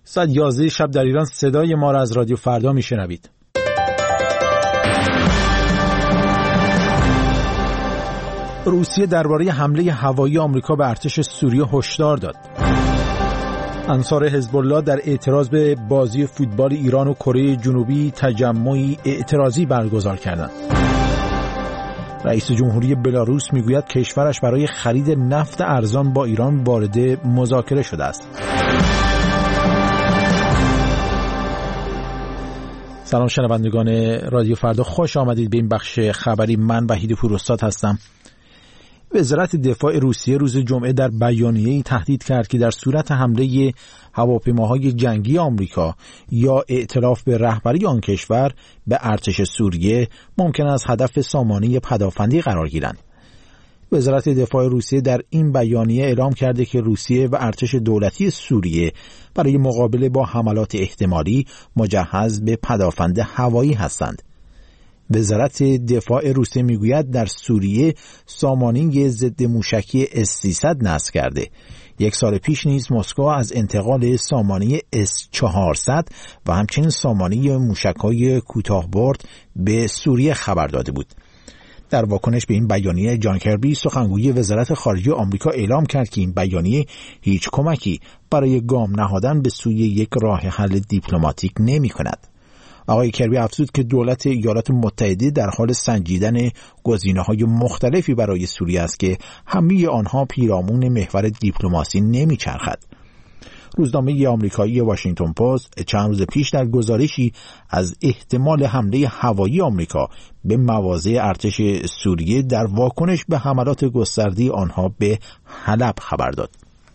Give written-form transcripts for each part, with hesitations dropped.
ساعت 11 شب در ایران صدای ما را از رادیو فردا میشنوید. روسیه درباره حمله هوایی آمریکا به ارتش سوریه هشدار داد. انصار حزب الله در اعتراض به بازی فوتبال ایران و کره جنوبی تجمعی اعتراضی برگزار کردند. رئیس جمهوری بلاروس میگوید کشورش برای خرید نفت ارزان با ایران وارد مذاکره شده است. سلام شنوندگان رادیو فردا، خوش آمدید به این بخش خبری. من وحید پوراستاد هستم. وزارت دفاع روسیه روز جمعه در بیانیه‌ای تهدید کرد که در صورت حمله هواپیماهای جنگی آمریکا یا اعتراف به رهبری آن کشور به ارتش سوریه ممکن است هدف سامانه پدافندی قرار گیرند. وزارت دفاع روسیه در این بیانیه اعلام کرده که روسیه و ارتش دولتی سوریه برای مقابله با حملات احتمالی مجهز به پدافند هوایی هستند. وزارت دفاع روسیه میگوید در سوریه سامانه ضد موشکی S-300 نصب کرده. یک سال پیش نیز مسکو از انتقال سامانه S-400 و همچنین سامانه موشک‌های کوتاه‌برد به سوریه خبر داده بود. در واکنش به این بیانیه جان کربی سخنگوی وزارت خارجه آمریکا اعلام کرد که این بیانیه هیچ کمکی برای گام نهادن به سوی یک راه حل دیپلماتیک نمی‌کند. آقای کربی افزود که دولت ایالات متحده در حال سنجیدن گزینه‌های مختلفی برای سوریه است که همه آنها پیرامون محور دیپلماسی نمی‌چرخد. روزنامه آمریکایی واشنگتن پست چند روز پیش در گزارشی از احتمال حمله هوایی آمریکا به مواضع ارتش سوریه در واکنش به حملات گسترده آنها به حلب خبر داد.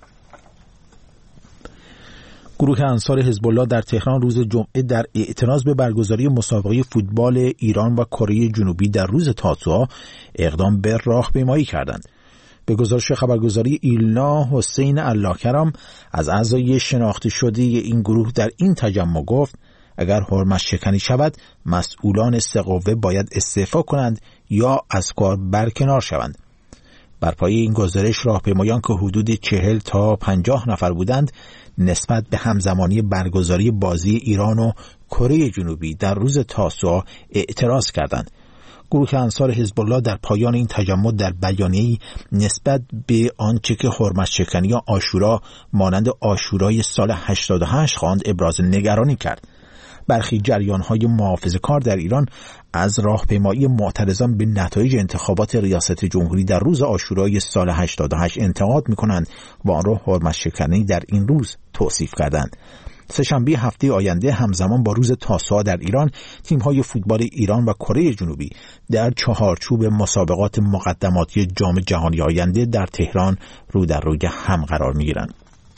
گروه انصار حزب الله در تهران روز جمعه در اعتراض به برگزاری مسابقه فوتبال ایران و کره جنوبی در روز تاسوعا اقدام به راهپیمایی کردند. به گزارش خبرگزاری ایلنا، حسین اللهکرم از اعضای شناخته شده این گروه در این تجمع گفت اگر حرمت شکنی شود مسئولان سه باید استعفا کنند یا از کار برکنار شوند. بر پایه این گزارش راهپیمایان که حدود 40 تا 50 نفر بودند نسبت به همزمانی برگزاری بازی ایران و کره جنوبی در روز تاسوعا اعتراض کردند. گروه انصار حزب الله در پایان این تجمع در بیانیه‌ای نسبت به آنچه که حرمت شکنی یا عاشورا مانند عاشورای سال 88 خواند ابراز نگرانی کرد. برخی جریان‌های محافظه‌کار در ایران از راهپیمایی معترضان به نتایج انتخابات ریاست جمهوری در روز عاشورای سال 88 انتقاد می‌کنند و آن را حرمت شکنی در این روز توصیف کردند. سه‌شنبه هفته آینده همزمان با روز تاسوعا در ایران تیم‌های فوتبال ایران و کره جنوبی در چهارچوب مسابقات مقدماتی جام جهانی آینده در تهران رو در روی هم قرار می‌گیرند.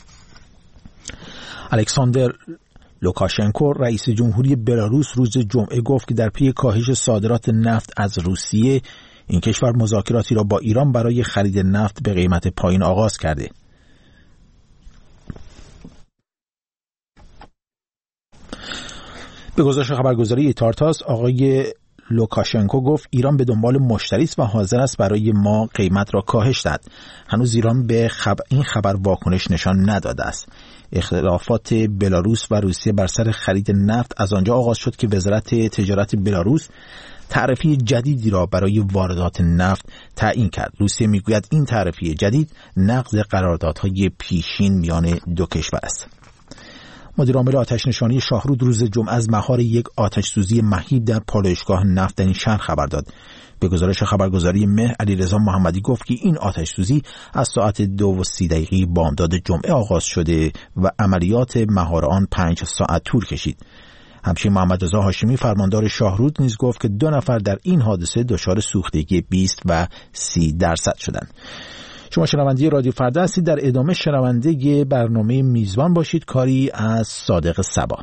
الکساندر لوکاشنکو رئیس جمهوری بلاروس روز جمعه گفت که در پی کاهش صادرات نفت از روسیه این کشور مذاکراتی را با ایران برای خرید نفت به قیمت پایین آغاز کرده. به گزارش خبرگزاری ایتارتاس آقای لوکاشنکو گفت ایران به دنبال مشتری است و حاضر است برای ما قیمت را کاهش دهد. هنوز ایران به این خبر واکنش نشان نداده است. اختلافات بلاروس و روسیه بر سر خرید نفت از آنجا آغاز شد که وزارت تجارت بلاروس تعرفه جدیدی را برای واردات نفت تعیین کرد. روسیه میگوید این تعرفه جدید نقض قراردادهای پیشین میان دو کشور است. مدیر عامل آتش نشانی شاهرود روز جمعه از مهار یک آتش سوزی مهیب در پالایشگاه نفت در این شهر خبر داد. به گزارش خبرگزاری مه علیرضا محمدی گفت که این آتش سوزی از ساعت 2:30 بامداد جمعه آغاز شده و عملیات مهار آن 5 ساعت طول کشید. همچنین محمد رضا هاشمی فرماندار شاهرود نیز گفت که 2 نفر در این حادثه دچار سوختگی 20 و 30% شدند. شما شنونده رادیو فردا هستید. در ادامه شنونده برنامه میزبان باشید، کاری از صادق صبا.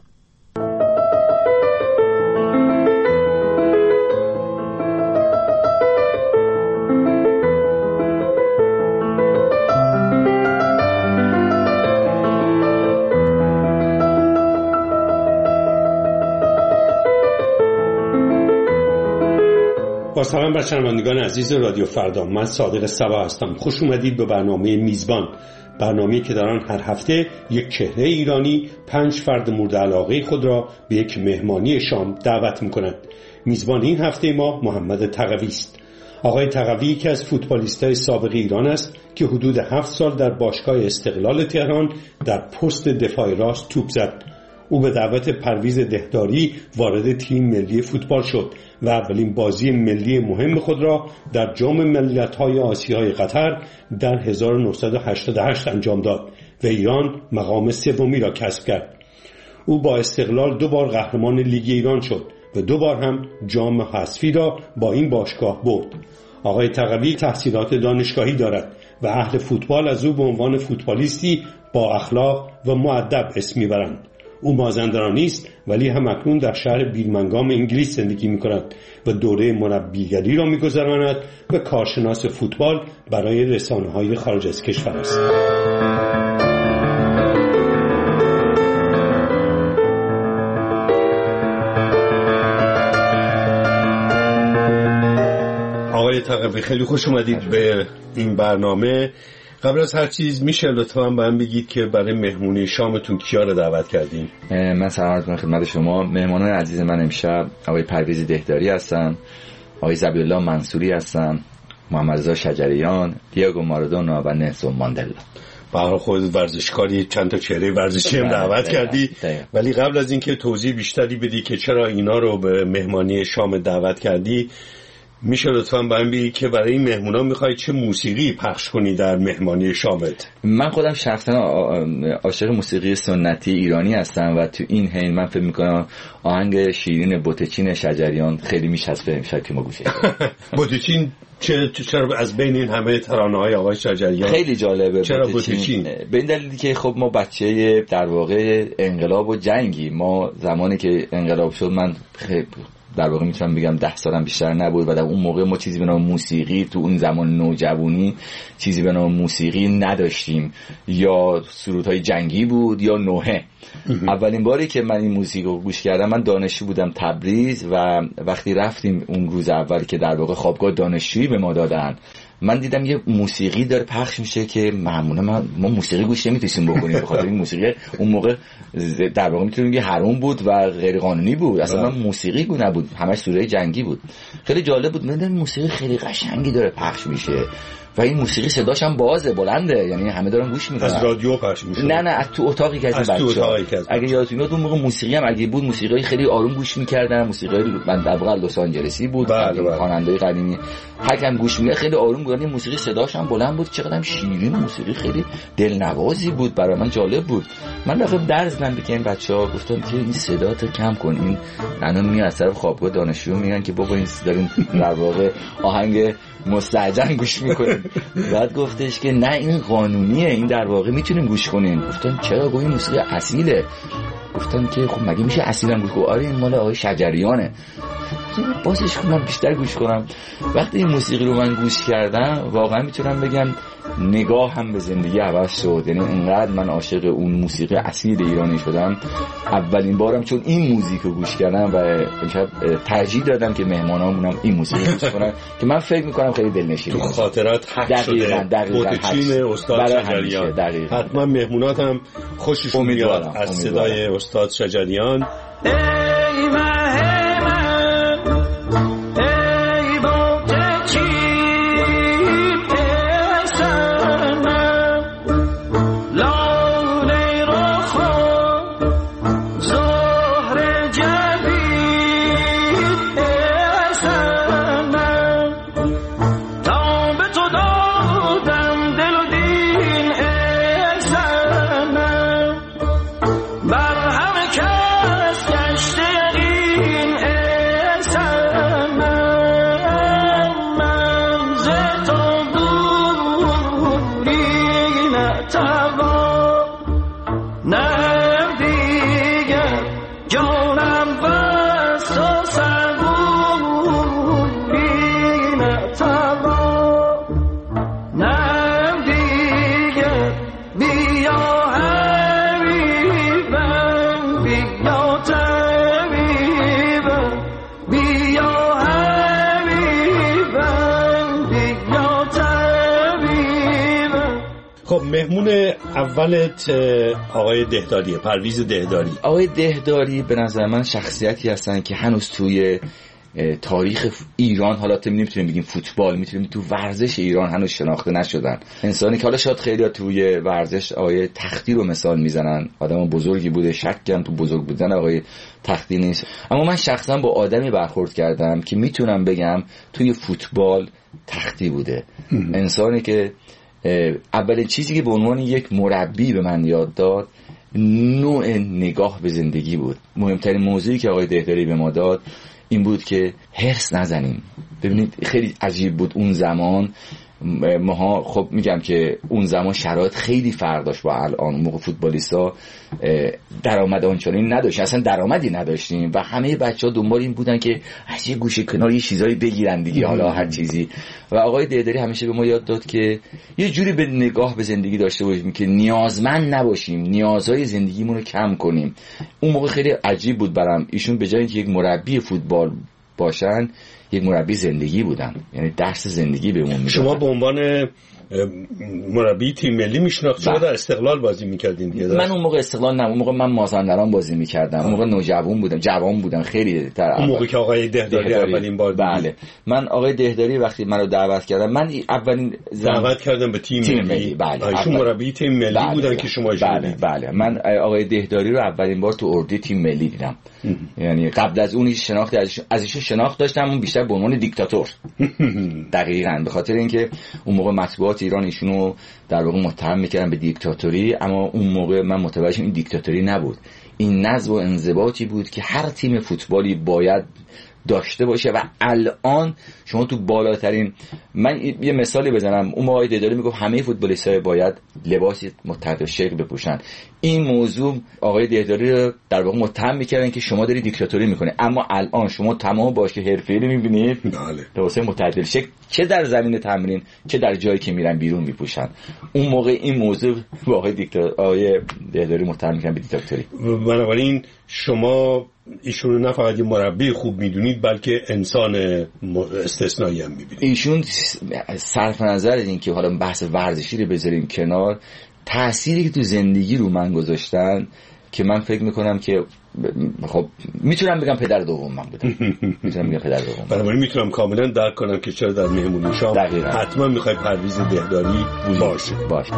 با سلام بر شنوندگان عزیز رادیو فردا، من صادق صبا هستم. خوش اومدید به برنامه میزبان، برنامه‌ای که در آن هر هفته یک چهره ایرانی 5 فرد مورد علاقه خود را به یک مهمانی شام دعوت می‌کند. میزبان این هفته ما محمد تقوی است. آقای تقوی یکی از فوتبالیست‌های سابق ایران است که حدود 7 سال در باشگاه استقلال تهران در پست دفاع راست توپ زد. او به دعوت پرویز دهداری وارد تیم ملی فوتبال شد و اولین بازی ملی مهم خود را در جام ملت‌های آسیای قطر در 1988 انجام داد و ایران مقام سومی را کسب کرد. او با استقلال 2 بار قهرمان لیگ ایران شد و 2 بار هم جام حذفی را با این باشگاه برد. آقای تقوی تحصیلات دانشگاهی دارد و اهل فوتبال از او به عنوان فوتبالیستی با اخلاق و مؤدب اسم میبرند. او مازندرانی است ولی هم اکنون در شهر بیرمنگام انگلیس زندگی می‌کند و دوره مربیگری را می‌گذراند و کارشناس فوتبال برای رسانه‌های خارج از کشور است. آقای تقوی خیلی خوش اومدید به این برنامه. قبل از هر چیز میشه لطفاً به من بگید که برای مهمونی شامتون کیا رو دعوت کردین؟ من سلام عرض می‌کنم خدمت شما. مهمانان عزیز من امشب آقای پرویز دهداری هستن، آقای ذبیح‌الله منصوری هستن، محمد رضا شجریان، دیگو مارادونا و نلسون ماندلا. برای خودت ورزشکاری چند تا چهره ورزشی هم دعوت کردی، ولی قبل از اینکه توضیح بیشتری بدی که چرا اینا رو به مهمانی شام دعوت کردی، میشه لطفاً برام بگی که برای این مهمونا میخوای چه موسیقی پخش کنی در مهمانی شامت؟ من خودم شخصا عاشق موسیقی سنتی ایرانی هستم و تو این حین من فکر میکنم آهنگ شیرین بوتچین شجریان خیلی میچسبه امشب که ما گوش بدیم. بوتچین چرا از بین این همه ترانه‌های آقای شجریان خیلی جالبه؟ چرا بوتچین؟ به این دلیلی که خب ما بچه در واقع انقلاب و جنگی، ما زمانی که انقلاب شد من در واقع میتونم بگم 10 سالم بیشتر نبود و در اون موقع ما چیزی به نام موسیقی تو اون زمان نوجوانی چیزی به نام موسیقی نداشتیم، یا سرودهای جنگی بود یا نوحه. اولین باری که من این موسیقی رو گوش کردم من دانشجو بودم تبریز و وقتی رفتیم اون روز اول که در واقع خوابگاه دانشجویی به ما دادن، من دیدم یه موسیقی داره پخش میشه که معمولا ما موسیقی گوش نمیتونیم بکنیم به خاطر این موسیقی اون موقع در واقع میتونیم بگیم حرام بود و غیر قانونی بود، اصلا موسیقی نبود، همش سوره جنگی بود. خیلی جالب بود، من موسیقی خیلی قشنگی داره پخش میشه و این موسیقی صداش هم بازه، بلنده، یعنی همه دارن گوش میکنن. از رادیو پخش میشه؟ نه از تو اتاقی که از بچه‌ها. اگه یادتون میاد اون موقع موسیقی هم اگه بود موسیقی خیلی آروم گوش میکردن، موسیقی من در واقع لس آنجلسی بود، خواننده‌های قدیمی هرکم گوش میکرد خیلی آروم بود، این موسیقی صداش هم بلند بود، چقدر شیرین، موسیقی خیلی دلنوازی بود، برای من جالب بود. من دفعه درس دادم به این بچه‌ها، گفتم که این صداتو کم کن، این الان میاد از طرف خوابگاه دانشجو میگن که بابا این دارین در واقع آهنگ مستعجل گوش میکنیم. بعد گفتش که نه این قانونیه، این در واقع میتونیم گوش کنیم. گفتم چرا؟ گفت این موسیقی اصیله. گفتم که خب مگه میشه اصیلا گوش کنم؟ آره این مال آقای شجریانه. بازش کنم بیشتر گوش کنم. وقتی این موسیقی رو من گوش کردم واقعا میتونم بگم نگاه هم به زندگی عوض شد، یعنی انقدر من عاشق اون موسیقی اصیل ایرانی شدم اولین بارم چون این موزیک رو گوش کردم و امشب ترجیح دادم که مهمانامونم این موسیقی گوش کنن که من فکر میکنم خیلی دلنشین تو خاطرات حق شده. بوتچین استاد شجریان، حتما مهموناتم خوششون میاد از صدای استاد شجریان. مهمون اولت آقای دهداریه، پرویز دهداری. آقای دهداری به نظر من شخصیتی هستن که هنوز توی تاریخ ایران، حالا نمیتونیم بگیم فوتبال، میتونیم تو ورزش ایران هنوز شناخته نشدن. انسانی که حالا شاید خیلی‌ها توی ورزش آقای تختی رو مثال میزنن، آدم بزرگی بوده، شکم تو بزرگ بودن آقای تختی نیست، اما من شخصا با آدمی برخورد کردم که میتونم بگم توی فوتبال تختی بوده. انسانی که اولین چیزی که به عنوان یک مربی به من یاد داد نوع نگاه به زندگی بود. مهمترین موضوعی که آقای دهداری به ما داد این بود که هرس نزنیم. ببینید خیلی عجیب بود اون زمان، ماها خب میگم که اون زمان شرایط خیلی فرق داشت با الان. اون موقع فوتبالیستا درآمد آنچنانی نداشتن، اصلا درآمدی نداشتیم و همه بچه‌ها دنبال این بودن که از یه گوشه کنار یه چیزایی بگیرن دیگه، حالا هر چیزی. و آقای دهداری همیشه به ما یاد داد که یه جوری به نگاه به زندگی داشته باشیم که نیازمند نباشیم، نیازهای زندگیمون رو کم کنیم. اون موقع خیلی عجیب بود برام، ایشون به جای اینکه یک مربی فوتبال باشن یک مربی زندگی بودن، یعنی درس زندگی بهمون میدادن. شما به عنوان مربی تیم ملی میشناخت، شما در استقلال بازی میکردین دیگه؟ من اون موقع استقلال نه، اون موقع من مازندران بازی میکردم. اون موقع نوجوان بودم، جوان بودم خیلی. اون موقع که آقای دهداری اولین بار بله، من آقای دهداری وقتی منو دعوت کردم، من اولین دعوت کردم به تیم ملی. بله، ایشون مربی تیم ملی بودن که شما بله، من آقای دهداری رو اولین بار تو اردی تیم ملی دیدم. یعنی قبل از اون هیچ شناختی از ایشون شناخت داشتم، اون بیشتر به عنوان دیکتاتور. دقیقاً به خاطر اینکه اون موقع مطبوعات ایران ایشونو در واقع متهم میکردن به دیکتاتوری، اما اون موقع من متوجه شدم این دیکتاتوری نبود، این نظم و انضباطی بود که هر تیم فوتبالی باید داشته باشه. و الان شما تو بالاترین، من یه مثالی بزنم، اون موقع دهداری میگفت همه فوتبالیست‌ها باید لباسی متحد شکل بپوشن. این موضوع آقای دهداری رو در واقع متهم میکردن که شما داری دیکتاتوری میکنه، اما الان شما تمام باشه حرفه‌ای رو میبینید لباس متحد شکل، چه در زمین تمرین چه در جایی که میرن بیرون میپوشن. اون موقع این موضوع آقای دهداری متهم میکردن به دیکتاتوری. بنابراین شما ایشون رو نه فقط یه مربی خوب میدونید بلکه انسان استثنایی هم میبینید. ایشون صرف نظر از این که حالا بحث ورزشی رو بذاریم کنار، تأثیری که تو زندگی رو من گذاشتن که من فکر میکنم که خب میتونم بگم پدر دوم من بودم. میتونم بگم پدر دوم. بنابراین میتونم کاملا درک کنم که چرا در مهمونی شام حتما میخوای پرویز دهداری باشه.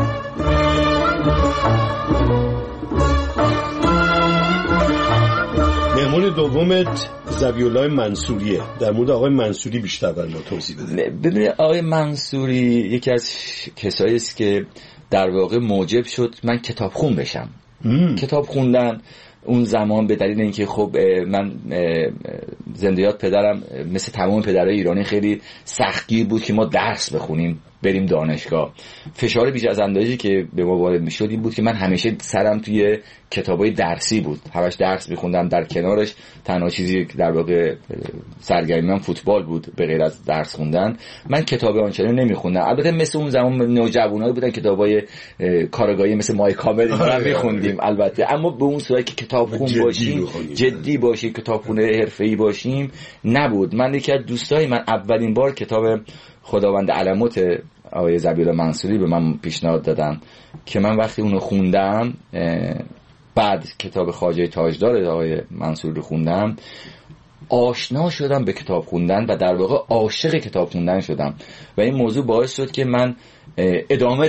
مهمون دومت ذبیح‌الله منصوریه. در مورد آقای منصوری بیشتر برام توضیح بده. ببینید آقای منصوری یکی از کسایی است که در واقع موجب شد من کتابخون بشم. کتاب خوندن اون زمان به دلیل اینکه خب من زندگیات پدرم مثل تمام پدرای ایرانی خیلی سختگیر بود که ما درس بخونیم، بریم دانشگاه. فشار بیش از اندازه‌ای که به ما وارد میشد این بود که من همیشه سرم توی کتابای درسی بود، همش درس میخوندم، در کنارش تنها چیزی که در واقع سرگرمیم فوتبال بود به غیر از درس خوندن. من کتاب آنچنانی نمیخوندم. البته مثل اون زمان نوجوانایی بودن کتابای کارگاهی مثل مای کامل میخوندیم البته، اما به اون صورتی که کتابخون باشیم، جدی باشیم، کتابخونه حرفه‌ای باشیم نبود. من یکی از دوستای من اولین بار کتاب خداوند علموت آقای ذبیح‌الله منصوری به من پیشنهاد دادن که من وقتی اونو خوندم، بعد کتاب خواجه تاجدار آقای منصوری رو خوندم، آشنا شدم به کتاب خوندن و در واقع عاشق کتاب خوندن شدم و این موضوع باعث شد که من ادامه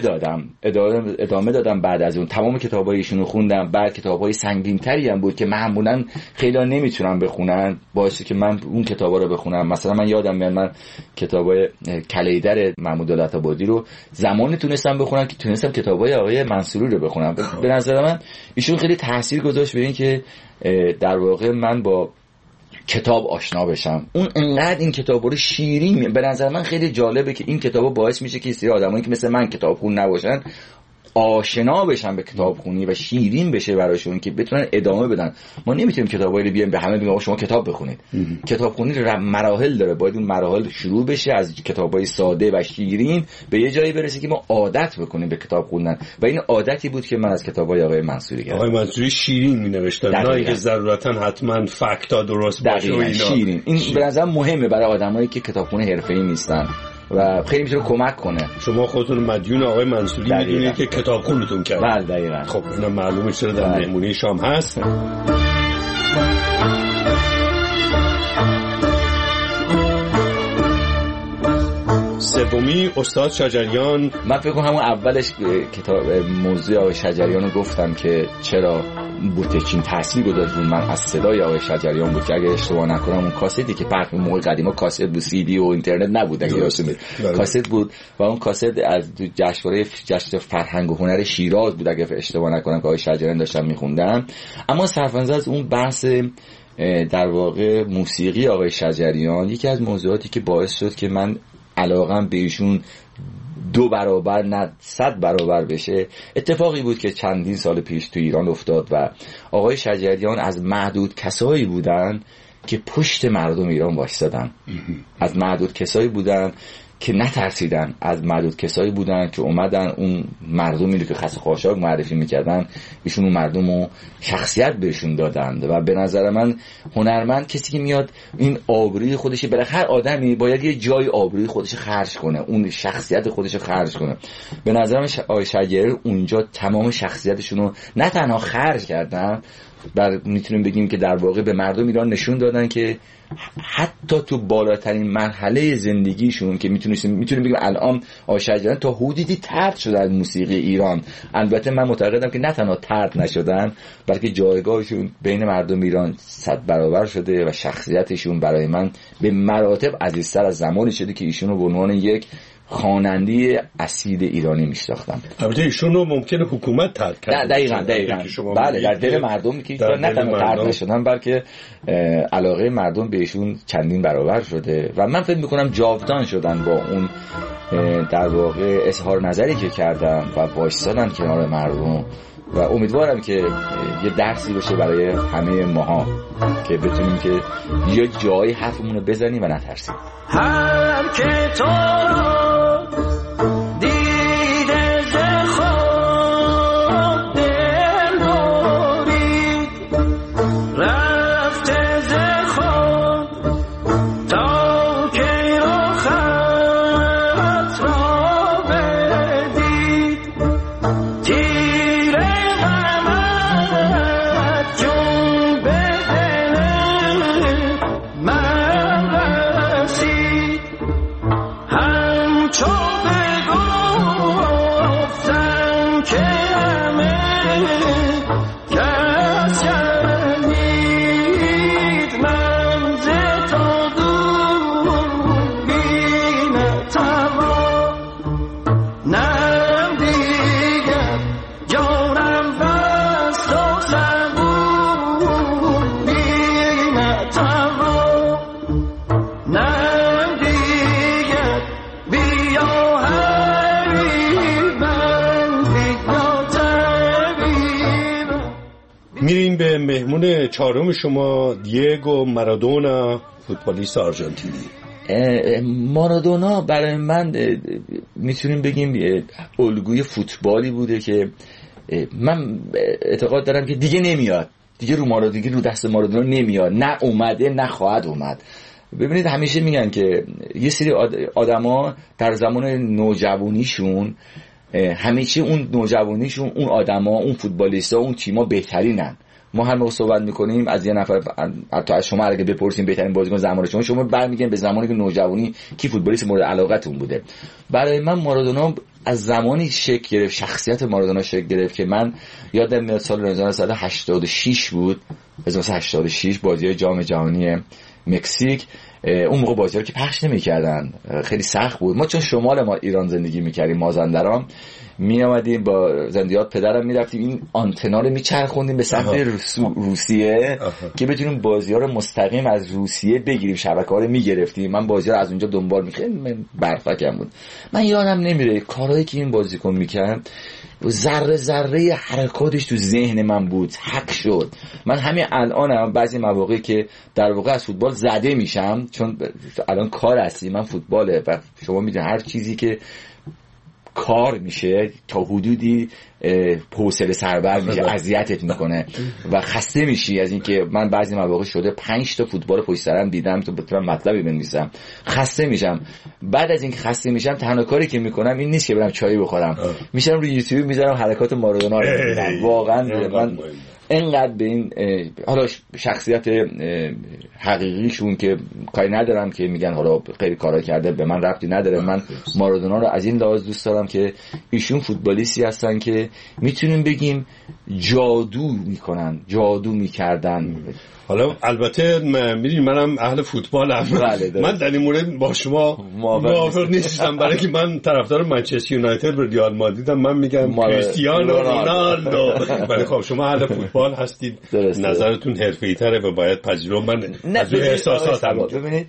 دادم. بعد از اون تمام کتابای ایشونو خوندم. بعد کتابای سنگین‌تری هم بود که معمولاً خیلی‌ها نمیتونن بخونن، باعث شد که من اون کتابا رو بخونم. مثلا من یادم میاد من کتابای کلیدر محمود دولت‌آبادی رو زمانی تونستم بخونم که تونستم کتابای آقای منصوری رو بخونم. به نظر من ایشون خیلی تاثیر گذاشت به این که در واقع من با کتاب آشنا بشم. اون انقدر این کتابا رو شیرین، به نظر من خیلی جالبه که این کتابا باعث میشه که سری آدمایی که مثل من کتابخون نباشن آشنا بشن به کتابخونی و شیرین بشه براشون که بتونن ادامه بدن. ما نمیتونیم کتابایی رو بیایم به همه بگیم شما کتاب بخونید. کتابخونی مراحل داره، باید اون مراحل شروع بشه از کتابای ساده و شیرین به یه جایی برسه که ما عادت بکنیم به کتاب خوندن و این عادتی بود که من از کتابای آقای منصوری گرفتم. آقای منصوری شیرین مینوشتن، نه اینکه ضرورتاً حتما فکتا درست باشه و اینا. شیرین. این به نظر مهمه برای آدمایی که کتابخونه حرفه‌ای نیستن. و خیلی میتونه کمک کنه. شما خودتون مدیون آقای منصوری میدونید که کتابخونتون کرد. بله دقیقاً. خب اینا معلومه چرا در مهمونی شام هست. سومی استاد شجریان. من فکر کنم همون اولش کتاب موضوع آقای شجریان رو گفتم که چرا بوتچین تاثیر گذاشت من از صدای آقای شجریان بود که اگه اشتباه نکنم اون کاستی که پخش موقع قدیما کاست بود، سی دی و اینترنت نبود، اگه یادتون کاست بود و اون کاست از جشن فرهنگ و هنر شیراز بود اگه اشتباه نکنم که آقای شجریان داشتم میخوندم. اما صرف‌نظر از اون بحث در واقع موسیقی آقای شجریان یکی از موضوعاتی که باعث شد که من علاقم به ایشون 2 برابر نه 100 برابر بشه اتفاقی بود که چندین سال پیش تو ایران افتاد و آقای شجریان از معدود کسایی بودن که پشت مردم ایران وایسادن، از معدود کسایی بودن که نترسیدن، از معدود کسایی بودن که اومدن اون مردمی رو که خس خاشاک معرفی میکردن ایشون اون مردم رو شخصیت بهشون دادند. و به نظر من هنرمند کسی که میاد این آبروی خودش، بالاخره هر آدمی باید یه جای آبروی خودش خرج کنه، اون شخصیت خودش خرج کنه. به نظر من آقای شجریان اونجا تمام شخصیتشون رو نه تنها خرج کردن، میتونیم بگیم که در واقع به مردم ایران نشون دادن که حتی تو بالاترین مرحله زندگیشون که میتونیم بگیم الان آقای شجریان تا حدودی طرد شده از موسیقی ایران. البته من معتقدم که نه تنها طرد نشدن بلکه جایگاهشون بین مردم ایران 100 برابر شده و شخصیتشون برای من به مراتب عزیزتر از زمانی شده که ایشون رو به عنوان یک خواننده اصیل ایرانی میشناختم. البته ایشون رو ممکنه حکومت طرد کنه. دقیقاً. بله در دل مردم که نه تنها طرد نشدن بلکه علاقه مردم بهشون چندین برابر شده و من فکر میکنم جاودان شدن با اون در واقع اظهار نظری که کردن و وایسادن کنار مردم و امیدوارم که یه درسی باشه برای همه ماها که بتونیم که یه جایی حرفمون رو بزنیم و نترسیم. هر که تو دیده ز خود دل برید رفته ز خود تا که رخت را بدید تیر غمت جون به دل من رسید همچو بگفتم که همه کس شنید من ز تو دور بی نتوان نم دیگر جانم بست و سبور بی نتوان نم دیگر بیا حبیبم بیا طبیبم. میریم به مهمون چهارم شما، دیگو مارادونا، فوتبالیست آرژانتینی. مارادونا برای من میتونیم بگیم الگوی فوتبالی بوده که من اعتقاد دارم که دیگه نمیاد، دیگه رو دست مارادونا نمیاد، نه اومده نه خواهد اومد. ببینید همیشه میگن که یه سری آدما در زمان نوجوانیشون همیشه اون نوجوانیشون اون آدما اون فوتبالیستا اون تیما بهترینن. ما هم صحبت میکنیم از یه نفر، حتی از شما اگه بپرسیم بهترین بازیکن زمان شما برمیگردین به زمانی که نوجوانی کی فوتبالیست مورد علاقتون بوده. برای من مارادونا از زمانی شکل گرفت، شخصیت مارادونا شکل گرفت که من یادم میاد سال 1986 بود، 1986 بازی جام جهانی مکزیک. اون موقع بازی‌ها که پخش نمی‌کردن، خیلی سخت بود. ما چون شمال ما ایران زندگی می‌کردیم، مازندران، می‌آمدیم با زندیات پدرم می‌رفتیم این آنتنا رو می‌چرخوندیم به سمت روسیه که بتونیم بازی‌ها رو مستقیم از روسیه بگیریم، شبکه‌ها رو می‌گرفتیم. من بازی‌ها رو از اونجا دنبال می‌کردم، برفکم بود. من یادم نمیره کارهایی که این بازیکن می‌کرد، ذره ذره حرکاتش تو ذهن من بود، حق شد. من همین الانم بعضی مواقعی که در واقع از فوتبال زده میشم، چون الان کار هستی من فوتباله و شما میدونید هر چیزی که کار میشه تا حدودی حوصله سربر میشه، اذیتت میکنه و خسته میشی از اینکه من بعضی مواقع شده 5 تا فوتبال پشت سرم دیدم تو بتونم مطلبی بنویسم، خسته میشم. بعد از اینکه خسته میشم تنها کاری که میکنم این نیست که برم چای بخورم، میشم روی یوتیوب میذارم حرکات مارادونا رو میبینم. واقعا من اینقدر به این حالا شخصیت حقیقیشون که کاری ندارم که میگن حالا خیلی کارا کرده به من ربطی نداره، من مارادونا رو از این لحاظ دوست دارم که ایشون فوتبالیستی هستن که میتونیم بگیم جادو میکنن، جادو میکردن. حالا البته میدونی منم اهل فوتبالم، من در این مورد با شما موافق نیستم، برای که من طرفدار منچستر یونایتد و ریال مادریدم. من میگم کریستیانو رونالدو، ولی خب شما اهل فوتبال هستید، نظرتون حرفه‌ای تره و باید پذیرم. من از احساساتم ببینید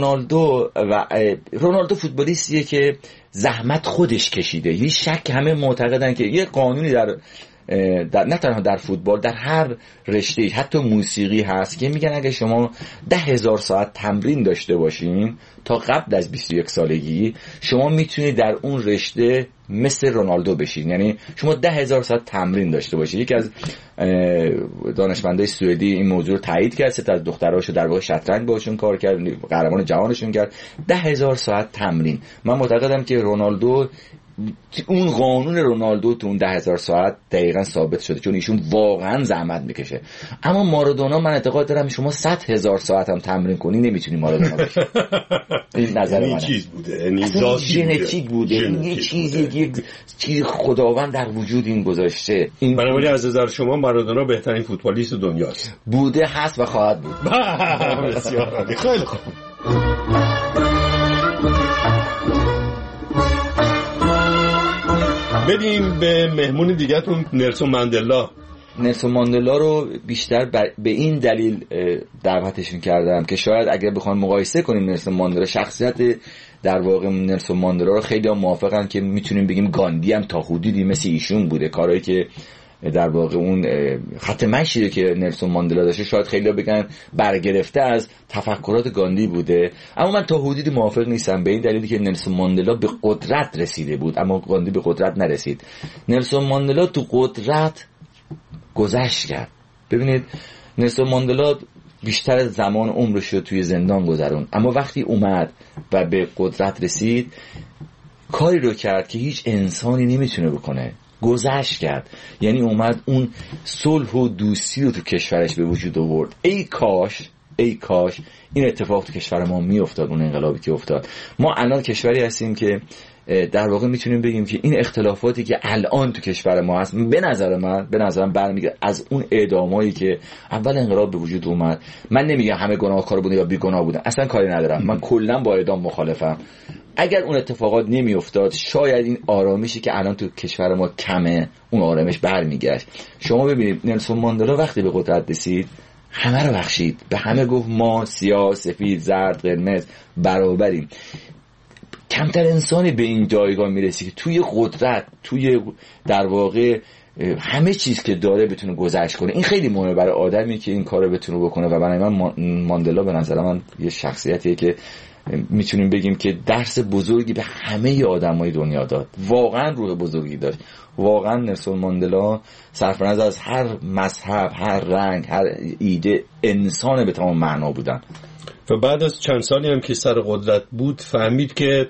رونالدو فوتبالیستیه که زحمت خودش کشیده. هیچ شک همه معتقدن که یه قانونی در نه تنها در فوتبال، در هر رشته، حتی موسیقی هست که میگن اگه شما 10,000 ساعت تمرین داشته باشین تا قبل از 21 سالگی شما میتونید در اون رشته مثل رونالدو بشین. یعنی شما 10,000 ساعت تمرین داشته باشید. یکی از دانشمندای سوئدی این موضوع رو تایید کرد، سه تا از دختراشو در واقع شطرنج باشون کار کرد، قهرمان جهانشون کرد. 10,000 ساعت تمرین. من معتقدم که رونالدو اون قانون رونالدو تو اون 10,000 ساعت دقیقاً ثابت شده، چون ایشون واقعاً زحمت میکشه. اما مارادونا من اعتقاد دارم شما 100,000 ساعت هم تمرین کنی نمیتونی مارادونا بشی. این نظر منه. این چیز بوده، یعنی ژنتیک بوده، یه چیزی خداوند در وجود این گذاشته. بنابراین از نظر شما مارادونا بهترین فوتبالیست دنیاست. بوده، هست و خواهد بود. بسیار عالی. خیلی خوب. بریم به مهمون دیگه‌تون، نلسون ماندلا. نلسون ماندلا رو بیشتر به این دلیل دعوتشون کردم که شاید اگر بخوام مقایسه کنیم نلسون ماندلا، شخصیت در واقع نلسون ماندلا رو خیلی هم موافقن که میتونیم بگیم گاندی هم تا حدودی مثل ایشون بوده. کارهایی که در واقع اون خط مشی که نلسون ماندلا داشته شاید خیلی بگن برگرفته از تفکرات گاندی بوده، اما من تا حدودی موافق نیستم، به این دلیلی که نلسون ماندلا به قدرت رسیده بود اما گاندی به قدرت نرسید. نلسون ماندلا تو قدرت گذشت کرد. ببینید نلسون ماندلا بیشتر زمان عمرش رو توی زندان گذرون، اما وقتی اومد و به قدرت رسید کاری رو کرد که هیچ انسانی نمیتونه بکنه. گذشت کرد، یعنی اومد اون صلح و دوستی رو تو کشورش به وجود آورد. ای کاش این اتفاق تو کشور ما میافتاد، اون انقلابی که افتاد. ما الان کشوری هستیم که در واقع میتونیم بگیم که این اختلافاتی که الان تو کشور ما هست به نظرم برمیگرده از اون اعدامایی که اول انقلاب به وجود اومد. من نمیگم همه گناهکار بودن یا بیگناه بودن، اصلا کاری ندارم، من کلا با اعدام مخالفم. اگر اون اتفاقات نمیافتاد شاید این آرامشی که الان تو کشور ما کمه اون آرامش برمیگشت. شما ببینید نلسون ماندلا وقتی به قدرت رسید همه رو بخشید، به همه گفت ما سیاه، سفید، زرد، قرمز برابریم. کمتر انسانی به این جایگاه میرسی که توی قدرت، توی در واقع همه چیز که داره بتونه گذشت کنه. این خیلی مهمه برای آدمی که این کارو بتونه بکنه و برای من ماندلا به نظر من یه شخصیتیه که میتونیم بگیم که درس بزرگی به همه آدمای دنیا داد. واقعا روح بزرگی داشت. واقعا نلسون ماندلا سرفراز از هر مذهب، هر رنگ، هر ایده انسان به تمام معنا بودن. و بعد از چند سالی هم که سر قدرت بود فهمید که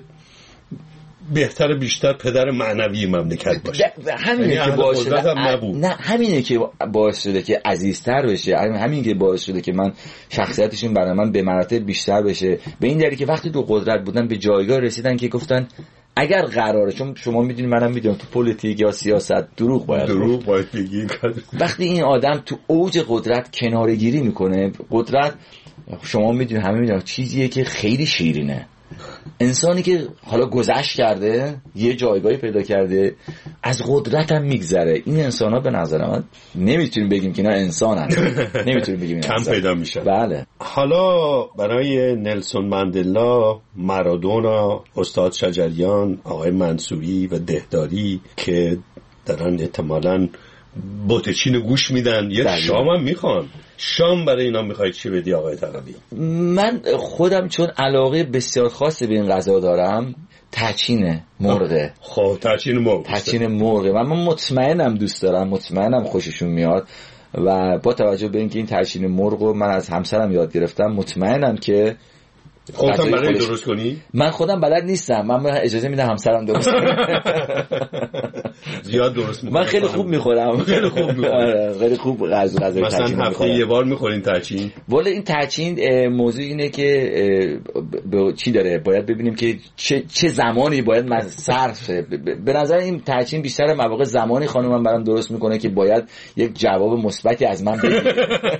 بهتر بیشتر پدر معنوی مملکت باشه. همینه که باعث شده همینه که باعث شده که عزیزتر بشه، همین که باعث شده که من شخصیتشون برای من به مراتب بیشتر بشه. به این دلیل که وقتی تو قدرت بودن به جایگاه رسیدن که گفتن اگر قراره، چون شما میدونید منم میدونم تو پلیتیک یا سیاست دروغ باید بگی. وقتی این آدم تو اوج قدرت کناره‌گیری میکنه، قدرت شما میدونید، همه میدونن چیزیه که خیلی شیرینه. انسانی که حالا گذشت کرده، یه جایگاهی پیدا کرده، از قدرت هم میگذره. این انسان ها به نظر من نمیتونیم بگیم که نه انسان هست. نمیتونیم بگیم کم پیدا میشن. بله. حالا برای نلسون ماندلا، مارادونا، استاد شجریان، آقای منصوری و دهداری که دارن احتمالاً بوتچین گوش میدن، یه شام هم میخوان. شام برای اینا میخواید چی بدی آقای تقوی؟ من خودم چون علاقه بسیار خاصی به این غذا دارم، تچین مرغه. خب تچین مرغه و من مطمئنم دوست دارم، مطمئنم خوششون میاد و با توجه به اینکه این تچین مرغو من از همسرم یاد گرفتم، مطمئنم که خودم برای درست کنی؟ من خودم بلد نیستم، من اجازه میدم همسرم درست کنه. زیاد درست میکنم. من خیلی خوب میخورم. خیلی خوب غذای مثلا تچین هفته یه بار میخورین تچین؟ والا این تچین موضوع اینه که چی داره، باید ببینیم که چه زمانی باید من صرف. به نظر این تچین بیشتر مواقع زمانی خانومم برام درست میکنه که باید یک جواب مثبتی از من بده.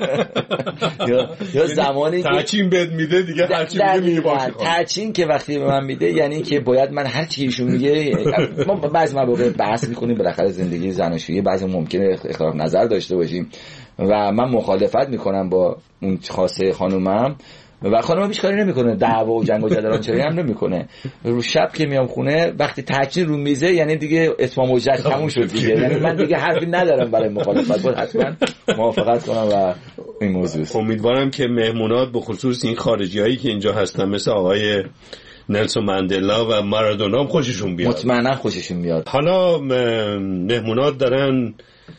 یا زمانی که تچین بهت میده دیگه هر چی میگه باشه. تچین که وقتی به من میده یعنی که باید من هر چی ایشون میگه، ما بعضی مواقع بحث میکنیم بالاخره زندگی زناشویی، بعضی ممکنه اختلاف نظر داشته باشیم و من مخالفت میکنم با اون خواسته خانومم و خانومم هیچ کاری نمیکنه، دعوا و جنگ و جدال چرایی هم نمیکنه. رو شب که میام خونه وقتی تچین رو میزه یعنی دیگه اتمام حجت تموم شد دیگه، یعنی من دیگه حرفی ندارم برای مخالفت، باید حتما موافقت کنم و این موضوع. امیدوارم که مهمونات به خصوص این خارجیایی که اینجا هستن مثل آقای نلسون ماندلا و مارادونا هم خوششون بیاد. مطمئنا خوششون میاد. حالا مهمونات دارن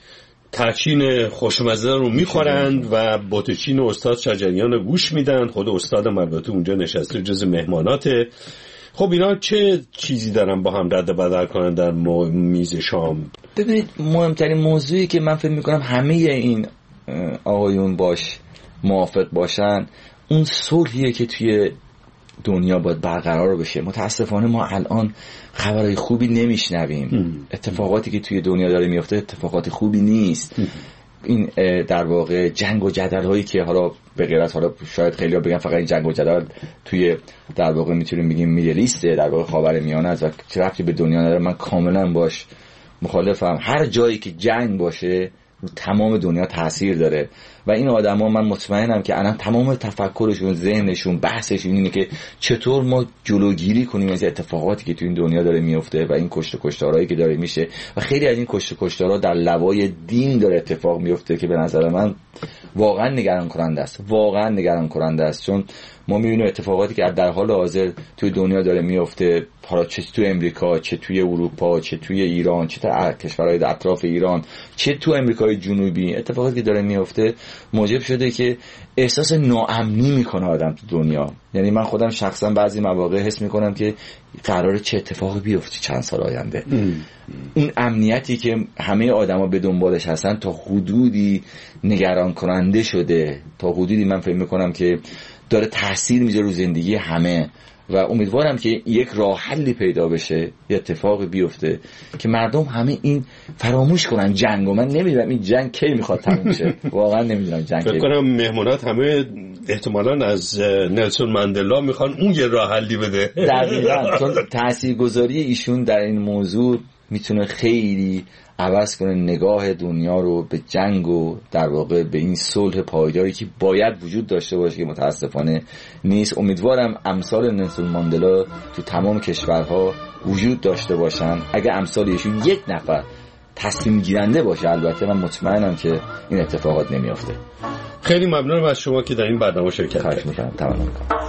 تچین خوشمزه رو میخورند و بوتچین استاد شجریان گوش میدن. خود استادم البته اونجا نشسته جز مهماناته. خب اینا چه چیزی دارن با هم رد و بدل کنن در میز شام؟ ببینید مهمترین موضوعی که من فکر میکنم همه این آقایون باش موافق باشن اون صلحیه که توی دنیا باید برقرار بشه. متاسفانه ما الان خبرهای خوبی نمیشنویم. اتفاقاتی که توی دنیا داره میفته اتفاقات خوبی نیست. این در واقع جنگ و جدل هایی که حالا به غیر از حالا شاید خیلی‌ها بگن فقط این جنگ و جدل توی در واقع میتونیم بگیم میدل ایسته، در واقع خاورمیانه است و چه ربطی به دنیا نداره، من کاملا باش مخالفم. هر جایی که جنگ باشه رو تمام دنیا تاثیر داره و این آدما من مطمئنم که الان تمام تفکرشون، ذهنشون، بحثشون اینه که چطور ما جلوگیری کنیم از اتفاقاتی که تو این دنیا داره میفته و این کشت و کشتارهایی که داره میشه و خیلی از این کشت و کشتارها در لوای دین داره اتفاق میفته که به نظر من واقعا نگران کننده است. چون ما میبینیم اتفاقاتی که در حال حاضر توی دنیا داره میفته، حالا چه توی امریکا، چه توی اروپا، چه توی ایران، چه در کشورهای اطراف ایران، چه توی امریکای جنوبی، اتفاقاتی که داره میفته موجب شده که احساس ناامنی میکنه آدم تو دنیا. یعنی من خودم شخصا بعضی مواقع حس میکنم که قراره چه اتفاقی بیفته چند سال آینده. اون امنیتی که همه آدما به دنبالش هستن تا حدودی نگران کننده شده، تا حدودی من فکر میکنم که داره تاثیر میذاره رو زندگی همه و امیدوارم که یک راه حلی پیدا بشه، یه اتفاقی بیفته که مردم همه این فراموش کنن جنگو. من نمیدونم این جنگ کی میخواد تموم شه، واقعا نمیدونم جنگ کی. فکر کنم مهمونات همه احتمالاً از نلسون ماندلا میخوان اون یه راه حلی بده. دقیقاً، چون تاثیرگذاری ایشون در این موضوع میتونه خیلی عوض کنه نگاه دنیا رو به جنگ و در واقع به این صلح پایداری که باید وجود داشته باشه که متاسفانه نیست. امیدوارم امثال نلسون ماندلا تو تمام کشورها وجود داشته باشن. اگه امثال ایشون یک نفر تصمیم گیرنده باشه البته من مطمئنم که این اتفاقات نمیافته. خیلی ممنونم از شما که در این برنامه شرکت کردید. تمام میکنم.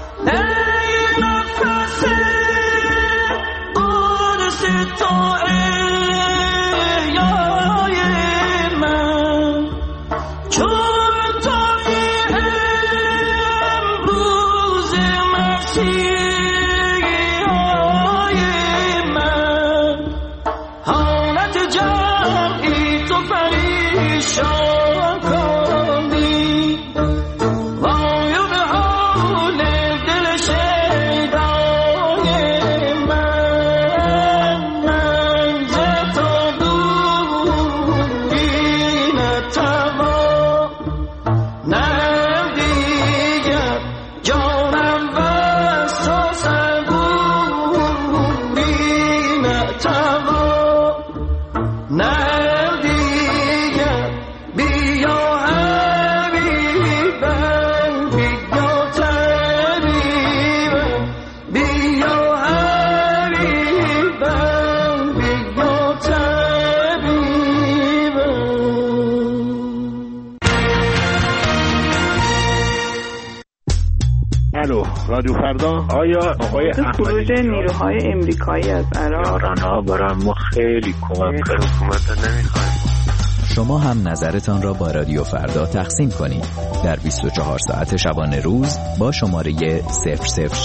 الو رادیو فردا. آیا آقای خروج نیروهای امریکایی از عراق ایران‌ها برای ما خیلی کمک کرد. حکومت نمیخوایم. شما هم نظرتان را با رادیو فردا تقسیم کنید در 24 ساعت شبانه روز با شماره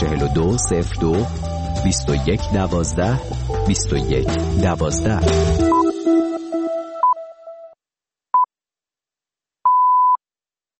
004202 2112 2112.